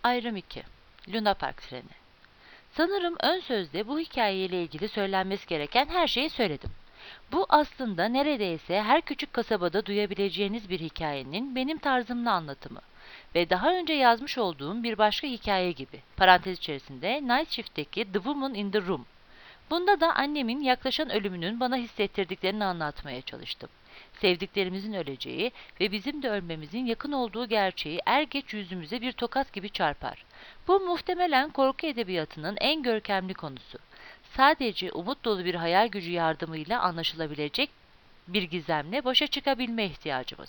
Ayrım 2. Luna Park treni. Sanırım ön sözde bu hikayeyle ilgili söylenmesi gereken her şeyi söyledim. Bu aslında neredeyse her küçük kasabada duyabileceğiniz bir hikayenin benim tarzımla anlatımı ve daha önce yazmış olduğum bir başka hikaye gibi. Parantez içerisinde Night Shift'teki The Woman in the Room. Bunda da annemin yaklaşan ölümünün bana hissettirdiklerini anlatmaya çalıştım. Sevdiklerimizin öleceği ve bizim de ölmemizin yakın olduğu gerçeği er geç yüzümüze bir tokat gibi çarpar. Bu muhtemelen korku edebiyatının en görkemli konusu. Sadece umut dolu bir hayal gücü yardımıyla anlaşılabilecek bir gizemle başa çıkabilme ihtiyacımız.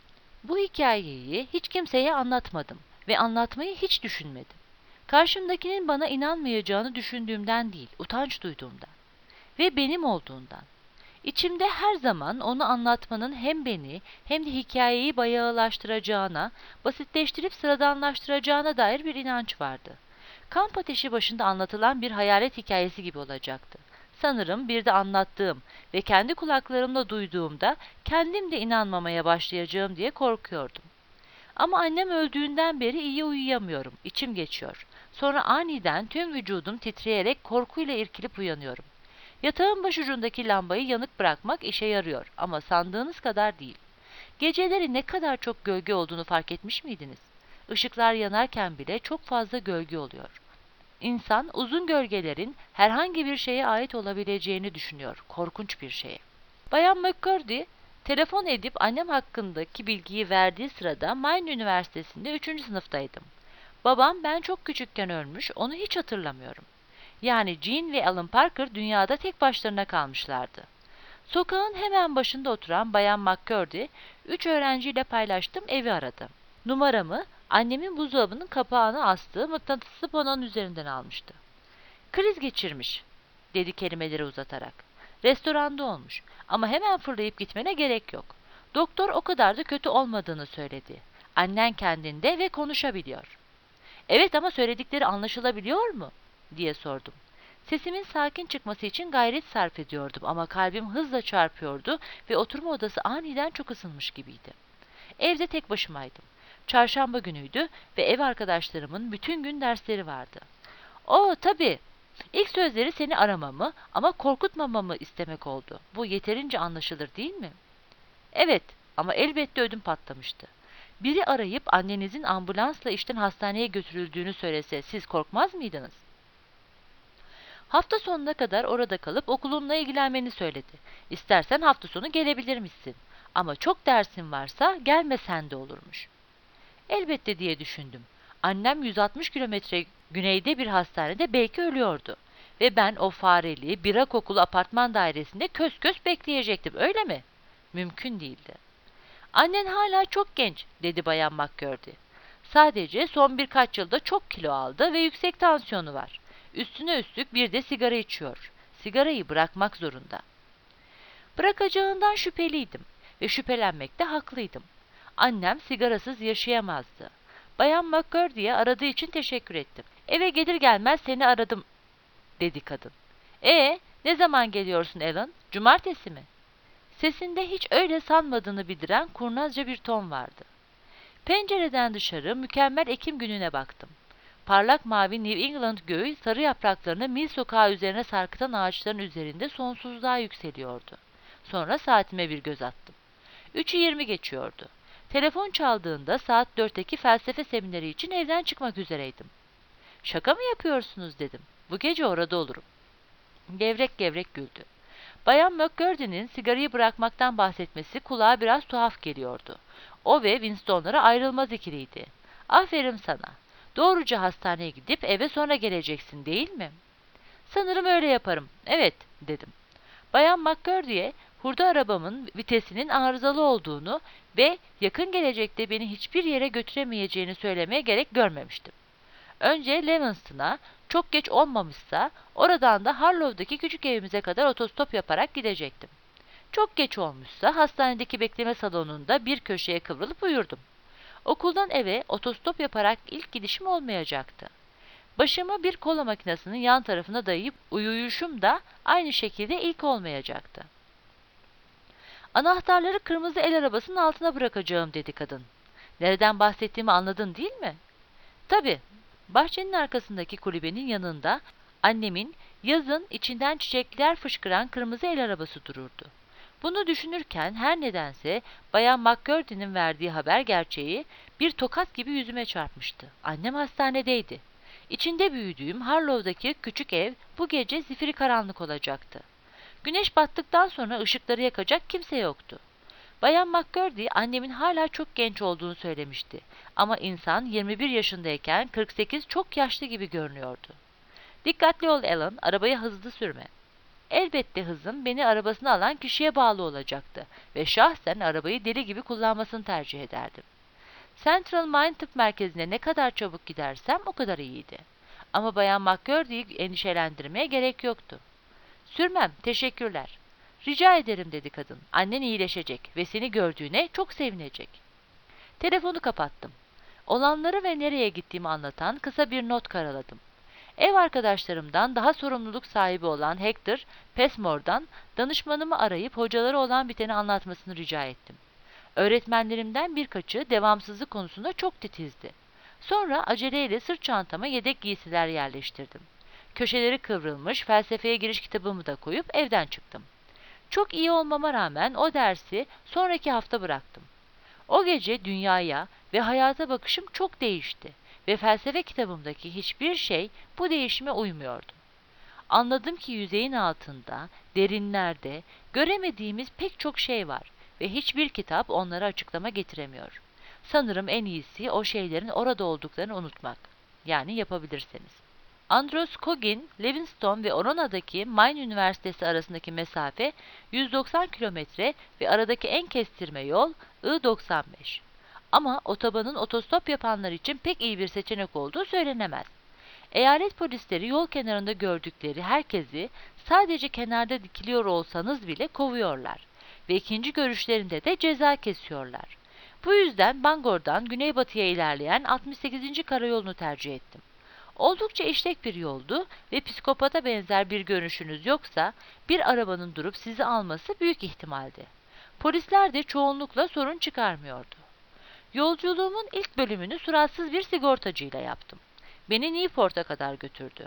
Bu hikayeyi hiç kimseye anlatmadım ve anlatmayı hiç düşünmedim. Karşımdakinin bana inanmayacağını düşündüğümden değil, utanç duyduğumdan ve benim olduğundan. İçimde her zaman onu anlatmanın hem beni hem de hikayeyi bayağılaştıracağına, basitleştirip sıradanlaştıracağına dair bir inanç vardı. Kamp ateşi başında anlatılan bir hayalet hikayesi gibi olacaktı. Sanırım bir de anlattığım ve kendi kulaklarımla duyduğumda kendim de inanmamaya başlayacağım diye korkuyordum. Ama annem öldüğünden beri iyi uyuyamıyorum, içim geçiyor. Sonra aniden tüm vücudum titreyerek korkuyla irkilip uyanıyorum. Yatağın başucundaki lambayı yanık bırakmak işe yarıyor ama sandığınız kadar değil. Geceleri ne kadar çok gölge olduğunu fark etmiş miydiniz? Işıklar yanarken bile çok fazla gölge oluyor. İnsan uzun gölgelerin herhangi bir şeye ait olabileceğini düşünüyor, korkunç bir şeye. Bayan McCurdy, telefon edip annem hakkındaki bilgiyi verdiği sırada Maine Üniversitesi'nde 3. sınıftaydım. Babam ben çok küçükken ölmüş, onu hiç hatırlamıyorum. Yani Jean ve Alan Parker dünyada tek başlarına kalmışlardı. Sokağın hemen başında oturan Bayan McCurdy, 3 öğrenciyle paylaştığım evi aradı. Numaramı annemin buzdolabının kapağına astığı mıknatıslı panonun üzerinden almıştı. Kriz geçirmiş, dedi kelimeleri uzatarak. Restoranda olmuş ama hemen fırlayıp gitmene gerek yok. Doktor o kadar da kötü olmadığını söyledi. Annen kendinde ve konuşabiliyor. Evet ama söyledikleri anlaşılabiliyor mu? Diye sordum. Sesimin sakin çıkması için gayret sarf ediyordum ama kalbim hızla çarpıyordu ve oturma odası aniden çok ısınmış gibiydi. Evde tek başımaydım. Çarşamba günüydü ve ev arkadaşlarımın bütün gün dersleri vardı. "O tabii. İlk sözleri seni aramamı ama korkutmamamı istemek oldu. Bu yeterince anlaşılır değil mi?" "Evet ama elbette ödüm patlamıştı. Biri arayıp annenizin ambulansla işten hastaneye götürüldüğünü söylese siz korkmaz mıydınız?" "Hafta sonuna kadar orada kalıp okulunla ilgilenmeni söyledi. İstersen hafta sonu gelebilir misin? Ama çok dersin varsa gelmesen de olurmuş." Elbette diye düşündüm. Annem 160 kilometre güneyde bir hastanede belki ölüyordu. Ve ben o fareli, bira kokulu apartman dairesinde kös kös bekleyecektim, öyle mi? Mümkün değildi. "Annen hala çok genç," dedi Bayan McCurdy. "Sadece son birkaç yılda çok kilo aldı ve yüksek tansiyonu var. Üstüne üstlük bir de sigara içiyor. Sigarayı bırakmak zorunda." Bırakacağından şüpheliydim ve şüphelenmekte haklıydım. Annem sigarasız yaşayamazdı. Bayan McCurdy'ye aradığı için teşekkür ettim. "Eve gelir gelmez seni aradım," dedi kadın. Ne zaman geliyorsun Alan? Cumartesi mi?" Sesinde hiç öyle sanmadığını bildiren kurnazca bir ton vardı. Pencereden dışarı mükemmel Ekim gününe baktım. Parlak mavi New England göğü sarı yapraklarını Mill sokağı üzerine sarkıtan ağaçların üzerinde sonsuzluğa yükseliyordu. Sonra saatime bir göz attım. 3:20 geçiyordu. Telefon çaldığında saat 4'teki felsefe semineri için evden çıkmak üzereydim. "Şaka mı yapıyorsunuz?" dedim. "Bu gece orada olurum." Gevrek gevrek güldü. Bayan McCurdy'nin sigarayı bırakmaktan bahsetmesi kulağa biraz tuhaf geliyordu. O ve Winston'lara ayrılmaz ikiliydi. "Aferin sana. Doğruca hastaneye gidip eve sonra geleceksin değil mi?" "Sanırım öyle yaparım. Evet," dedim. Bayan McCurdy'ye hurda arabamın vitesinin arızalı olduğunu ve yakın gelecekte beni hiçbir yere götüremeyeceğini söylemeye gerek görmemiştim. Önce Levinston'a, çok geç olmamışsa oradan da Harlow'daki küçük evimize kadar otostop yaparak gidecektim. Çok geç olmuşsa hastanedeki bekleme salonunda bir köşeye kıvrılıp uyurdum. Okuldan eve otostop yaparak ilk gidişim olmayacaktı. Başımı bir kola makinesinin yan tarafına dayayıp uyuyuşum da aynı şekilde ilk olmayacaktı. "Anahtarları kırmızı el arabasının altına bırakacağım," dedi kadın. "Nereden bahsettiğimi anladın değil mi?" "Tabii," Bahçenin arkasındaki kulübenin yanında annemin yazın içinden çiçekler fışkıran kırmızı el arabası dururdu. Bunu düşünürken her nedense Bayan McCurdy'nin verdiği haber gerçeği bir tokat gibi yüzüme çarpmıştı. Annem hastanedeydi. İçinde büyüdüğüm Harlow'daki küçük ev bu gece zifiri karanlık olacaktı. Güneş battıktan sonra ışıkları yakacak kimse yoktu. Bayan McCurdy annemin hala çok genç olduğunu söylemişti. Ama insan 21 yaşındayken 48 çok yaşlı gibi görünüyordu. Dikkatli ol Alan, arabayı hızlı sürme. Elbette hızım beni arabasına alan kişiye bağlı olacaktı ve şahsen arabayı deli gibi kullanmasını tercih ederdim. Central Mine Tıp Merkezi'ne ne kadar çabuk gidersem o kadar iyiydi. Ama Bayan McCurdy'yi endişelendirmeye gerek yoktu. Sürmem, teşekkürler. Rica ederim dedi kadın. Annen iyileşecek ve seni gördüğüne çok sevinecek. Telefonu kapattım. Olanları ve nereye gittiğimi anlatan kısa bir not karaladım. Ev arkadaşlarımdan daha sorumluluk sahibi olan Hector Passmore'dan danışmanımı arayıp hocaları olan biteni anlatmasını rica ettim. Öğretmenlerimden birkaçı devamsızlık konusunda çok titizdi. Sonra aceleyle sırt çantama yedek giysiler yerleştirdim. Köşeleri kıvrılmış felsefeye giriş kitabımı da koyup evden çıktım. Çok iyi olmama rağmen o dersi sonraki hafta bıraktım. O gece dünyaya ve hayata bakışım çok değişti ve felsefe kitabımdaki hiçbir şey bu değişime uymuyordu. Anladım ki yüzeyin altında, derinlerde göremediğimiz pek çok şey var ve hiçbir kitap onlara açıklama getiremiyor. Sanırım en iyisi o şeylerin orada olduklarını unutmak. Yani yapabilirseniz. Andros Coggin, Livingstone ve Orona'daki Maine Üniversitesi arasındaki mesafe 190 kilometre ve aradaki en kestirme yol I-95. Ama otobanın otostop yapanlar için pek iyi bir seçenek olduğu söylenemez. Eyalet polisleri yol kenarında gördükleri herkesi sadece kenarda dikiliyor olsanız bile kovuyorlar ve ikinci görüşlerinde de ceza kesiyorlar. Bu yüzden Bangor'dan güneybatıya ilerleyen 68. karayolunu tercih ettim. Oldukça işlek bir yoldu ve psikopata benzer bir görünüşünüz yoksa bir arabanın durup sizi alması büyük ihtimaldi. Polisler de çoğunlukla sorun çıkarmıyordu. Yolculuğumun ilk bölümünü suratsız bir sigortacıyla yaptım. Beni Newport'a kadar götürdü.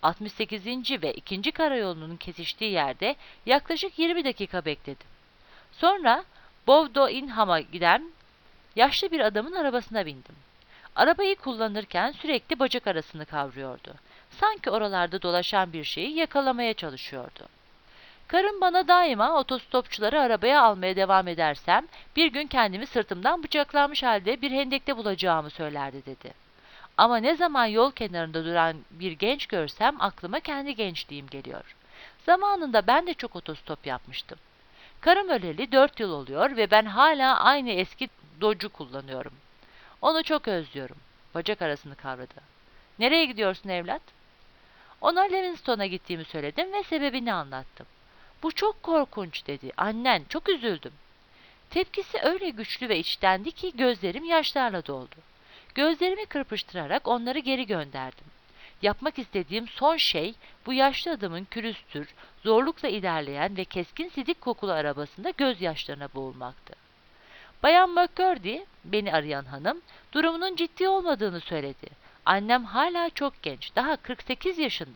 68. ve 2. karayolunun kesiştiği yerde yaklaşık 20 dakika bekledim. Sonra Bowdoinham'a giden yaşlı bir adamın arabasına bindim. Arabayı kullanırken sürekli bacak arasını kavruyordu. Sanki oralarda dolaşan bir şeyi yakalamaya çalışıyordu. Karım bana daima otostopçuları arabaya almaya devam edersem bir gün kendimi sırtımdan bıçaklanmış halde bir hendekte bulacağımı söylerdi dedi. Ama ne zaman yol kenarında duran bir genç görsem aklıma kendi gençliğim geliyor. Zamanında ben de çok otostop yapmıştım. Karım öleli 4 yıl oluyor ve ben hala aynı eski Dodge'u kullanıyorum. Onu çok özlüyorum. Bacak arasını kavradı. Nereye gidiyorsun evlat? Ona Livingstone'a gittiğimi söyledim ve sebebini anlattım. Bu çok korkunç dedi. Annen, çok üzüldüm. Tepkisi öyle güçlü ve içtendi ki gözlerim yaşlarla doldu. Gözlerimi kırpıştırarak onları geri gönderdim. Yapmak istediğim son şey bu yaşlı adamın külüstür, zorlukla ilerleyen ve keskin sidik kokulu arabasında gözyaşlarına boğulmaktı. Bayan McCurdy, beni arayan hanım, durumunun ciddi olmadığını söyledi. Annem hala çok genç, daha 48 yaşında.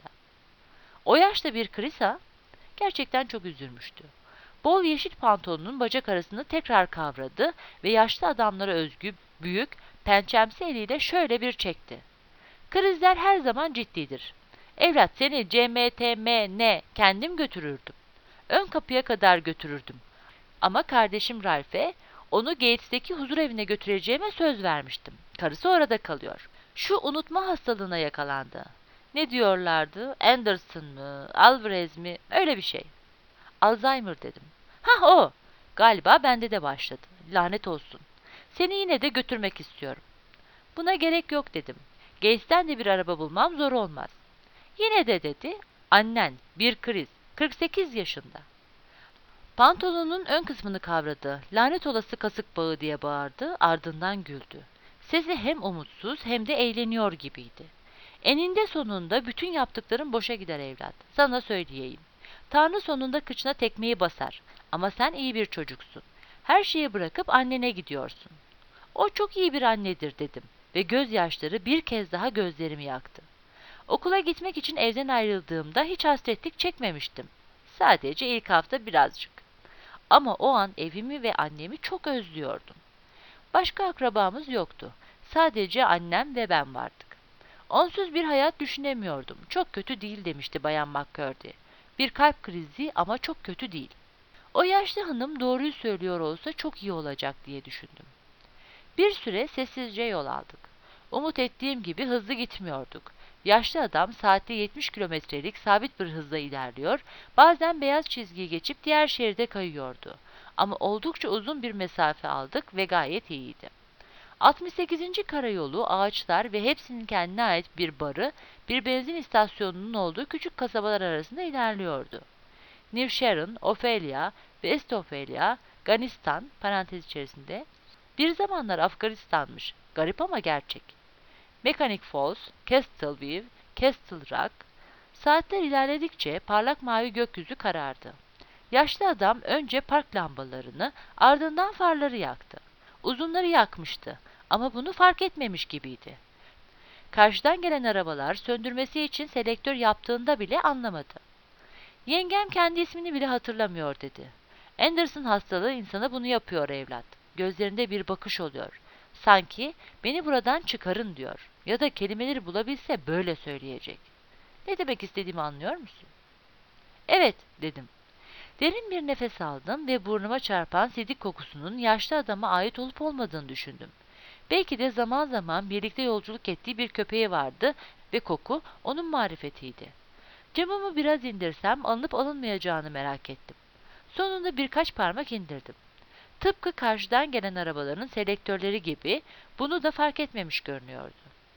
O yaşta bir Krisa, gerçekten çok üzülmüştü. Bol yeşil pantolonun bacak arasını tekrar kavradı ve yaşlı adamlara özgü büyük, pençemsi eliyle şöyle bir çekti. Krizler her zaman ciddidir. Evlat seni CMTMN kendim götürürdüm. Ön kapıya kadar götürürdüm. Ama kardeşim Ralph'e onu Gates'teki huzur evine götüreceğime söz vermiştim. Karısı orada kalıyor. Şu unutma hastalığına yakalandı. Ne diyorlardı? Anderson mı? Alvarez mi? Öyle bir şey. Alzheimer dedim. Hah o! Galiba bende de başladı. Lanet olsun. Seni yine de götürmek istiyorum. Buna gerek yok dedim. Gates'ten de bir araba bulmam zor olmaz. Yine de dedi. Annen bir kriz. 48 yaşında. Pantolonun ön kısmını kavradı. Lanet olası kasık bağı diye bağırdı, ardından güldü. Sesi hem umutsuz hem de eğleniyor gibiydi. Eninde sonunda bütün yaptıkların boşa gider evlat. Sana söyleyeyim. Tanrı sonunda kıçına tekmeyi basar. Ama sen iyi bir çocuksun. Her şeyi bırakıp annene gidiyorsun. O çok iyi bir annedir dedim ve gözyaşları bir kez daha gözlerimi yaktı. Okula gitmek için evden ayrıldığımda hiç hasretlik çekmemiştim. Sadece ilk hafta birazcık. Ama o an evimi ve annemi çok özlüyordum. Başka akrabamız yoktu. Sadece annem ve ben vardık. Onsuz bir hayat düşünemiyordum. Çok kötü değil demişti Bayan McCurdy. Bir kalp krizi ama çok kötü değil. O yaşlı hanım doğruyu söylüyor olsa çok iyi olacak diye düşündüm. Bir süre sessizce yol aldık. Umut ettiğim gibi hızlı gitmiyorduk. Yaşlı adam saatte 70 kilometrelik sabit bir hızla ilerliyor, bazen beyaz çizgiyi geçip diğer şeride kayıyordu. Ama oldukça uzun bir mesafe aldık ve gayet iyiydi. 68. karayolu, ağaçlar ve hepsinin kendine ait bir barı, bir benzin istasyonunun olduğu küçük kasabalar arasında ilerliyordu. New Sharon, Ophelia, West Ophelia, Ganistan, parantez içerisinde, bir zamanlar Afganistan'mış, garip ama gerçek. Mechanic Falls, Castleview, Castle Rock, saatler ilerledikçe parlak mavi gökyüzü karardı. Yaşlı adam önce park lambalarını, ardından farları yaktı. Uzunları yakmıştı ama bunu fark etmemiş gibiydi. Karşıdan gelen arabalar söndürmesi için selektör yaptığında bile anlamadı. Yengem kendi ismini bile hatırlamıyor dedi. Anderson hastalığı insana bunu yapıyor evlat. Gözlerinde bir bakış oluyor. Sanki beni buradan çıkarın diyor. Ya da kelimeleri bulabilse böyle söyleyecek. Ne demek istediğimi anlıyor musun? Evet dedim. Derin bir nefes aldım ve burnuma çarpan sidik kokusunun yaşlı adama ait olup olmadığını düşündüm. Belki de zaman zaman birlikte yolculuk ettiği bir köpeği vardı ve koku onun marifetiydi. Camımı biraz indirsem alınıp alınmayacağını merak ettim. Sonunda birkaç parmak indirdim. Tıpkı karşıdan gelen arabaların selektörleri gibi bunu da fark etmemiş görünüyordu.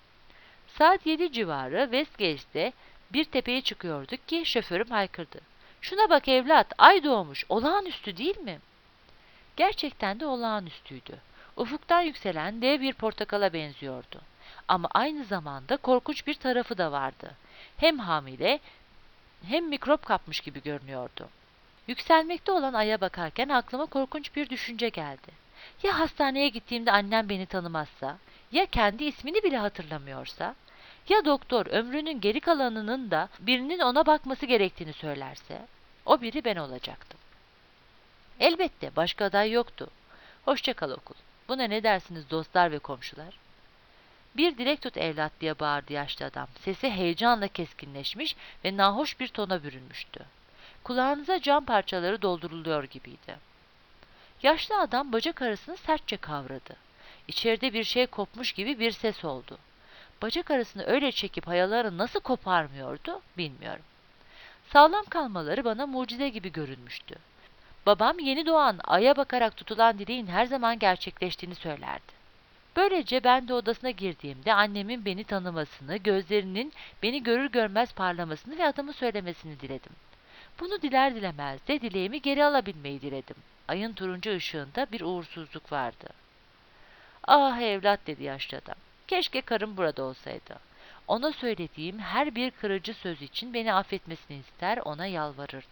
Saat 7 civarı Westgate'de bir tepeye çıkıyorduk ki şoförüm haykırdı. "Şuna bak evlat, ay doğmuş, olağanüstü değil mi?" Gerçekten de olağanüstüydü. Ufuktan yükselen dev bir portakala benziyordu. Ama aynı zamanda korkunç bir tarafı da vardı. Hem hamile hem mikrop kapmış gibi görünüyordu. Yükselmekte olan aya bakarken aklıma korkunç bir düşünce geldi. Ya hastaneye gittiğimde annem beni tanımazsa? Ya kendi ismini bile hatırlamıyorsa? Ya doktor ömrünün geri kalanının da birinin ona bakması gerektiğini söylerse? O biri ben olacaktım. Elbette başka aday yoktu. Hoşça kal okul. Buna ne dersiniz dostlar ve komşular? Bir dilek tut evlat diye bağırdı yaşlı adam. Sesi heyecanla keskinleşmiş ve nahoş bir tona bürünmüştü. Kulağınıza cam parçaları dolduruluyor gibiydi. Yaşlı adam bacak arasını sertçe kavradı. İçeride bir şey kopmuş gibi bir ses oldu. Bacak arasını öyle çekip hayaları nasıl koparmıyordu bilmiyorum. Sağlam kalmaları bana mucize gibi görünmüştü. Babam yeni doğan, aya bakarak tutulan dileğin her zaman gerçekleştiğini söylerdi. Böylece ben de odasına girdiğimde annemin beni tanımasını, gözlerinin beni görür görmez parlamasını ve adımı söylemesini diledim. Bunu diler dilemez de dileğimi geri alabilmeyi diledim. Ayın turuncu ışığında bir uğursuzluk vardı. "Ah evlat," dedi yaşlı adam. "Keşke karım burada olsaydı. Ona söylediğim her bir kırıcı söz için beni affetmesini ister, ona yalvarırdım."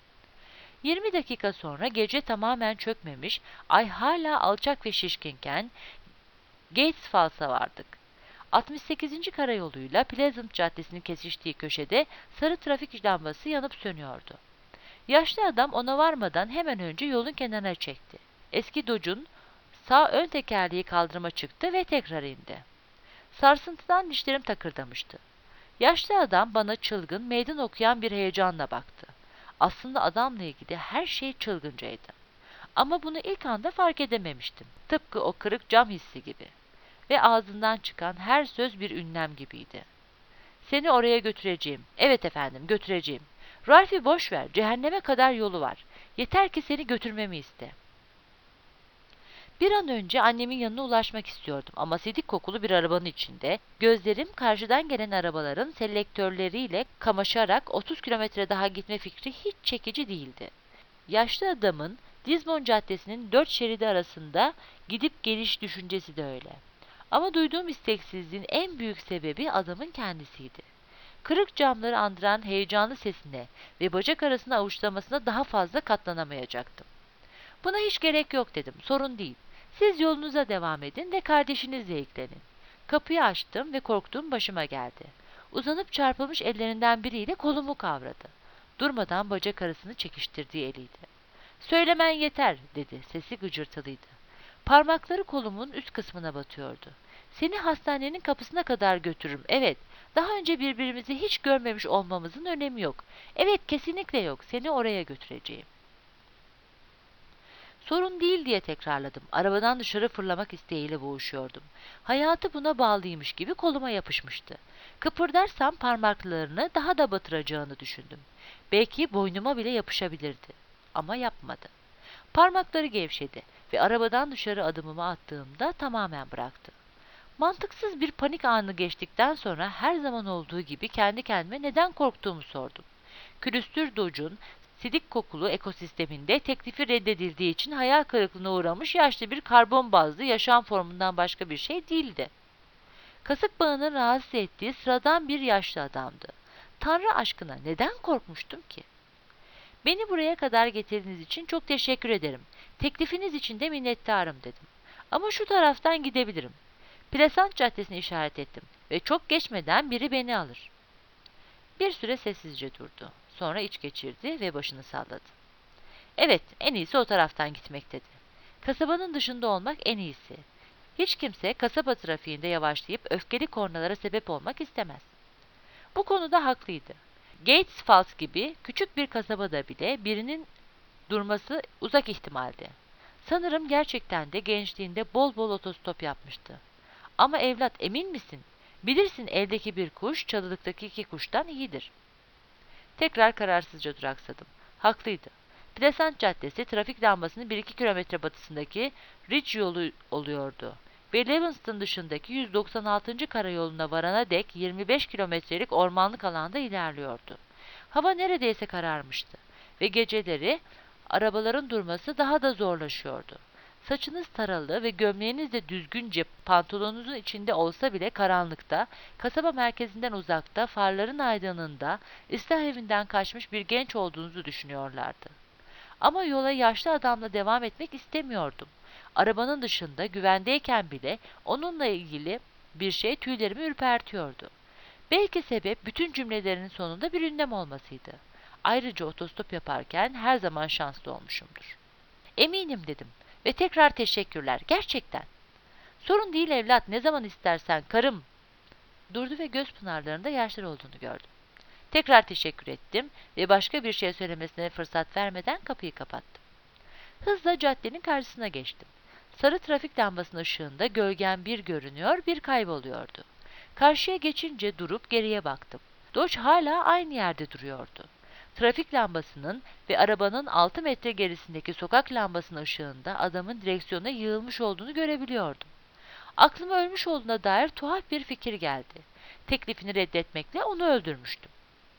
20 dakika sonra gece tamamen çökmemiş, ay hala alçak ve şişkinken Gates Falls'a vardık. 68. karayoluyla Pleasant Caddesi'nin kesiştiği köşede sarı trafik lambası yanıp sönüyordu. Yaşlı adam ona varmadan hemen önce yolun kenarına çekti. Eski Dodge'un sağ ön tekerleği kaldırıma çıktı ve tekrar indi. Sarsıntıdan dişlerim takırdamıştı. Yaşlı adam bana çılgın, meydan okuyan bir heyecanla baktı. Aslında adamla ilgili her şey çılgıncaydı. Ama bunu ilk anda fark edememiştim. Tıpkı o kırık cam hissi gibi. Ve ağzından çıkan her söz bir ünlem gibiydi. "Seni oraya götüreceğim. Evet efendim, götüreceğim. Ralph'i boş ver, cehenneme kadar yolu var. Yeter ki seni götürmemi iste." Bir an önce annemin yanına ulaşmak istiyordum ama sidik kokulu bir arabanın içinde, gözlerim karşıdan gelen arabaların selektörleriyle kamaşarak 30 kilometre daha gitme fikri hiç çekici değildi. Yaşlı adamın Lisbon Caddesi'nin 4 şeridi arasında gidip geliş düşüncesi de öyle. Ama duyduğum isteksizliğin en büyük sebebi adamın kendisiydi. Kırık camları andıran heyecanlı sesine ve bacak arasına avuçlamasına daha fazla katlanamayacaktım. "Buna hiç gerek yok," dedim. "Sorun değil. Siz yolunuza devam edin ve kardeşinizle ilgilenin. Kapıyı açtım ve korktuğum başıma geldi. Uzanıp çarpılmış ellerinden biriyle kolumu kavradı. Durmadan bacak arasını çekiştirdiği eliydi. "Söylemen yeter," dedi. Sesi gıcırtılıydı. Parmakları kolumun üst kısmına batıyordu. "Seni hastanenin kapısına kadar götürürüm. Evet, daha önce birbirimizi hiç görmemiş olmamızın önemi yok. Evet, kesinlikle yok. Seni oraya götüreceğim." Sorun değil diye tekrarladım. Arabadan dışarı fırlamak isteğiyle boğuşuyordum. Hayatı buna bağlıymış gibi koluma yapışmıştı. Kıpırdarsam parmaklarını daha da batıracağını düşündüm. Belki boynuma bile yapışabilirdi. Ama yapmadı. Parmakları gevşedi ve arabadan dışarı adımımı attığımda tamamen bıraktı. Mantıksız bir panik anı geçtikten sonra her zaman olduğu gibi kendi kendime neden korktuğumu sordum. Külüstür Dodge'un sidik kokulu ekosisteminde teklifi reddedildiği için hayal kırıklığına uğramış yaşlı bir karbon bazlı yaşam formundan başka bir şey değildi. Kasık bağının rahatsız ettiği sıradan bir yaşlı adamdı. Tanrı aşkına neden korkmuştum ki? "Beni buraya kadar getirdiğiniz için çok teşekkür ederim. Teklifiniz için de minnettarım," dedim. "Ama şu taraftan gidebilirim." Pleasant Caddesi'ni işaret ettim ve çok geçmeden biri beni alır. Bir süre sessizce durdu. Sonra iç geçirdi ve başını salladı. "Evet, en iyisi o taraftan gitmek," dedi. "Kasabanın dışında olmak en iyisi. Hiç kimse kasaba trafiğinde yavaşlayıp öfkeli kornalara sebep olmak istemez." Bu konuda haklıydı. Gates Falls gibi küçük bir kasabada bile birinin durması uzak ihtimaldi. Sanırım gerçekten de gençliğinde bol bol otostop yapmıştı. "Ama evlat, emin misin? Bilirsin, eldeki bir kuş çalılıktaki 2 kuştan iyidir." Tekrar kararsızca duraksadım. Haklıydı. Pleasant Caddesi trafik lambasının 1-2 kilometre batısındaki Ridge yolu oluyordu ve Livingston dışındaki 196. karayoluna varana dek 25 kilometrelik ormanlık alanda ilerliyordu. Hava neredeyse kararmıştı ve geceleri arabaların durması daha da zorlaşıyordu. Saçınız taralı ve gömleğiniz de düzgünce pantolonunuzun içinde olsa bile karanlıkta, kasaba merkezinden uzakta, farların aydınlığında, ıslah evinden kaçmış bir genç olduğunuzu düşünüyorlardı. Ama yola yaşlı adamla devam etmek istemiyordum. Arabanın dışında güvendeyken bile onunla ilgili bir şey tüylerimi ürpertiyordu. Belki sebep bütün cümlelerin sonunda bir ünlem olmasıydı. Ayrıca otostop yaparken her zaman şanslı olmuşumdur. "Eminim," dedim. "Ve tekrar teşekkürler, gerçekten." "Sorun değil evlat, ne zaman istersen karım." Durdu ve göz pınarlarında yaşlar olduğunu gördüm. Tekrar teşekkür ettim ve başka bir şey söylemesine fırsat vermeden kapıyı kapattım. Hızla caddenin karşısına geçtim. Sarı trafik lambasının ışığında gölgem bir görünüyor, bir kayboluyordu. Karşıya geçince durup geriye baktım. Dodge hala aynı yerde duruyordu. Trafik lambasının ve arabanın 6 metre gerisindeki sokak lambasının ışığında adamın direksiyona yığılmış olduğunu görebiliyordum. Aklıma ölmüş olduğuna dair tuhaf bir fikir geldi. Teklifini reddetmekle onu öldürmüştüm.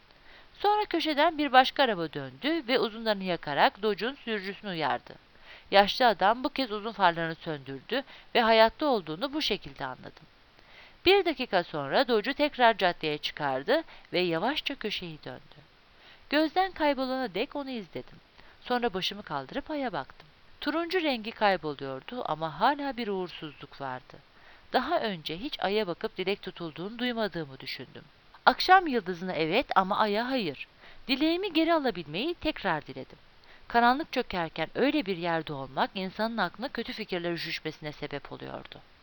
Sonra köşeden bir başka araba döndü ve uzunlarını yakarak Dodge'un sürücüsünü uyardı. Yaşlı adam bu kez uzun farlarını söndürdü ve hayatta olduğunu bu şekilde anladım. 1 dakika sonra Dodge'u tekrar caddeye çıkardı ve yavaşça köşeyi döndü. Gözden kaybolana dek onu izledim. Sonra başımı kaldırıp aya baktım. Turuncu rengi kayboluyordu ama hala bir uğursuzluk vardı. Daha önce hiç aya bakıp dilek tutulduğunu duymadığımı düşündüm. Akşam yıldızına evet ama aya hayır. Dileğimi geri alabilmeyi tekrar diledim. Karanlık çökerken öyle bir yerde olmak insanın aklına kötü fikirler üşüşmesine sebep oluyordu.